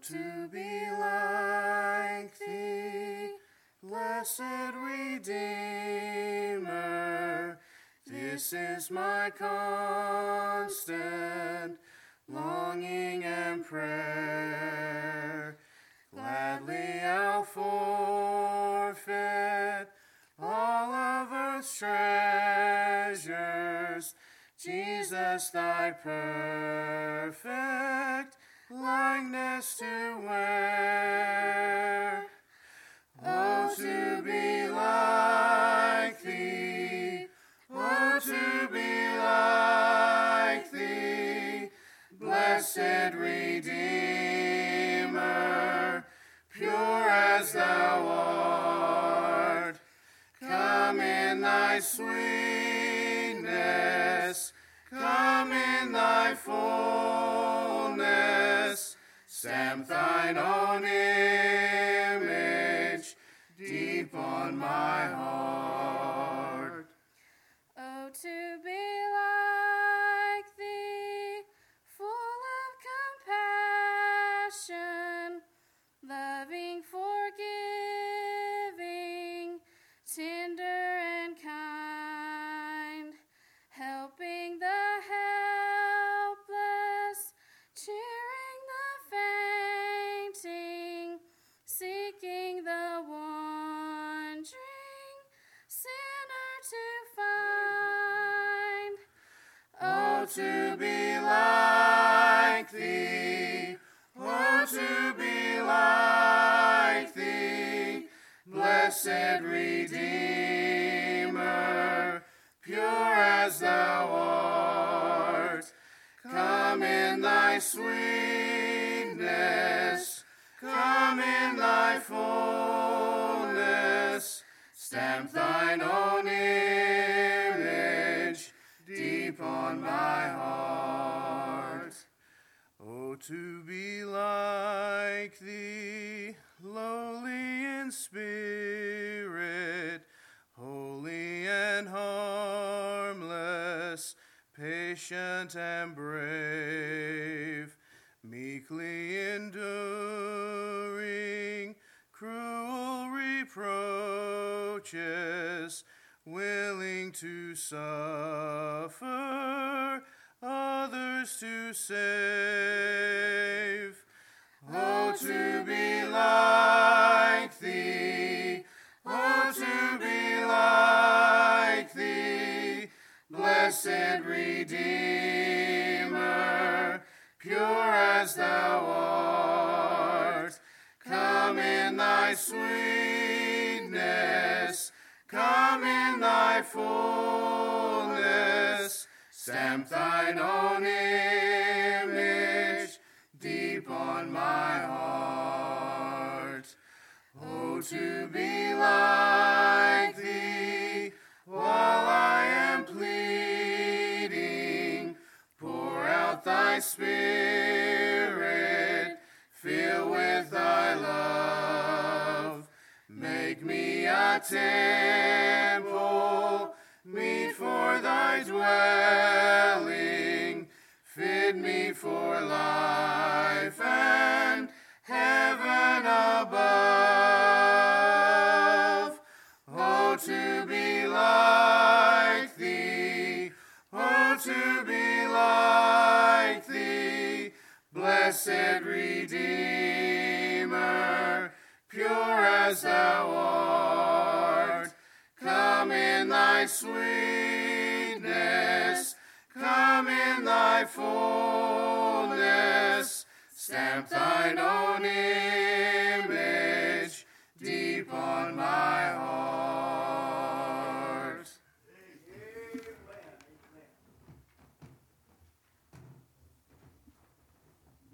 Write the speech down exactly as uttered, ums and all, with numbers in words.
to be like thee, blessed Redeemer. This is my constant longing and prayer. Gladly I'll forfeit all of earth's treasures, Jesus, thy perfect likeness to wear. Oh, to be like thee, oh, to be like thee, blessed Redeemer, pure as thou art. Come in thy sweetness, come in thy fullness, stamp thine own image deep on my heart. Oh, to be like thee, full of compassion, loving, forgiving, tender and kind, helping the helpless, cheering the fainting, seeking the wandering sinner to find. Oh, to be like thee, oh, to be like thee, blessed Redeemer, pure as thou art. Come in thy sweetness, come in thy fullness, stamp thine own image deep on my heart. Oh, to be like thee, lowly in spirit, holy and harmless, patient and brave, meekly enduring cruel reproaches, willing to suffer, others to save. Oh, to be like thee, oh, to be like thee, blessed Redeemer, pure as thou art. Come in thy sweetness, come in thy fullness, stamp thine own image deep on my heart. Oh, to be like thee, while I am pleading, pour out thy Spirit, fill with thy love. Make me a temple, meet for thy dwelling, fit me for life and heaven above. Oh, to be like thee, oh, to be like thee, blessed Redeemer, pure as thou art. Come in thy sweetness, come in thy fullness, stamp thine own image